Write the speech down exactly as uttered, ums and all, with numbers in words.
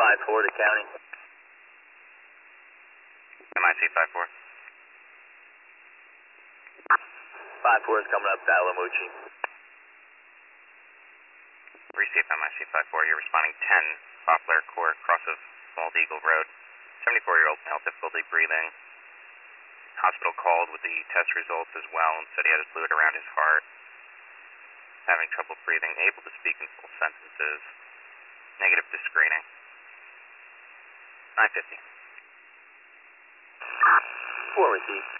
five four to county. M I C five four. five four is coming up to Alamuchi. Receive M I C five four. You're responding ten, Poplar Court, cross of Bald Eagle Road. seventy-four-year-old male, difficulty breathing. Hospital called with the test results as well and said he had a fluid around his heart. Having trouble breathing, able to speak in full sentences. Negative to screening. nine fifty. four received.